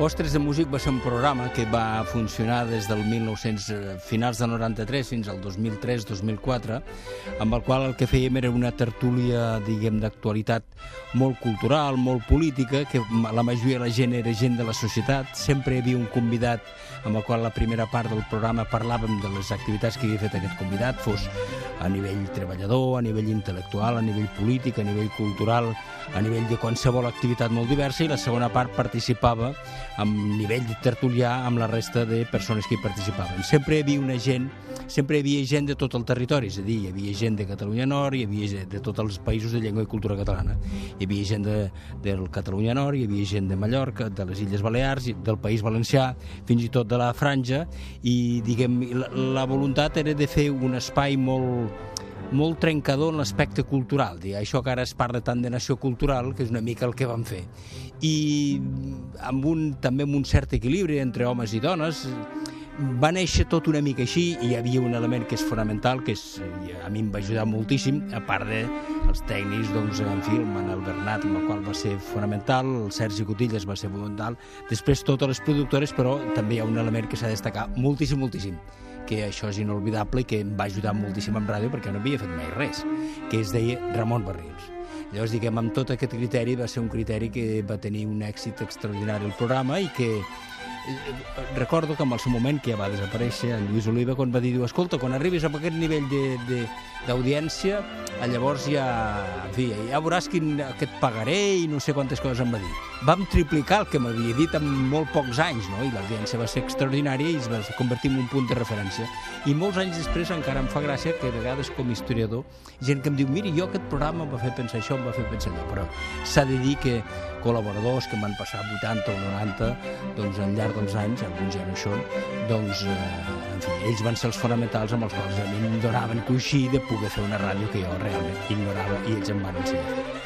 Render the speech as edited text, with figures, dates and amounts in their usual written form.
Postres de Músic va ser un programa que va funcionar des del finals del 93 fins al 2003-2004, amb el qual el que fèiem era una tertúlia, diguem, d'actualitat molt cultural, molt política, que la majoria de la gent era gent de la societat. Sempre hi havia un convidat amb el qual la primera part del programa parlàvem de les activitats que havia fet aquest convidat, fos a nivell treballador, a nivell intel·lectual, a nivell polític, a nivell cultural, a nivell de qualsevol activitat molt diversa, i la segona part participava amb nivell de tertulià amb la resta de persones que hi participaven. Sempre hi havia gent de tot el territori, és a dir, hi havia gent de Catalunya Nord, hi havia gent de tots els països de llengua i cultura catalana. Hi havia gent del Catalunya Nord, hi havia gent de Mallorca, de les Illes Balears, del País Valencià, fins i tot de la Franja, i diguem, la voluntat era de fer un espai molt trencador en l'aspecte cultural. Això que ara es parla tant de nació cultural, que és una mica el que vam fer. I també amb un cert equilibri entre homes i dones. Va néixer tot una mica així, i hi havia un element que és fonamental, que a mi em va ajudar moltíssim, a part dels tècnics, doncs, en fi, el Manel Bernat, amb el qual va ser fonamental, el Sergi Cotillas va ser fonamental, després totes les productores, però també hi ha un element que s'ha de destacar moltíssim, que això és inolvidable i que em va ajudar moltíssim en ràdio perquè no havia fet mai res, que es deia Ramon Barrils. Llavors, diguem, amb tot aquest criteri va ser un criteri que va tenir un èxit extraordinari el programa, i que recordo que en el seu moment, que ja va desaparèixer, en Lluís Oliva, quan va dir, escolta, quan arribis a aquest nivell d'audiència, llavors ja veuràs que et pagaré, i no sé quantes coses em va dir. Vam triplicar el que m'havia dit en molt pocs anys, no? I l'audiència va ser extraordinària i es va convertir en un punt de referència. I molts anys després encara em fa gràcia que a vegades, com a historiador, gent que em diu, mira, jo aquest programa em va fer pensar això, em va fer pensar allò, però s'ha de dir que col·laboradors que m'han passat 80 o 90, doncs al llarg dels anys, alguns ja no són, doncs, en fi, ells van ser els fonamentals amb els quals a mi em donaven coixí de poder fer una ràdio que jo realment ignorava, i ells em van ensenyar.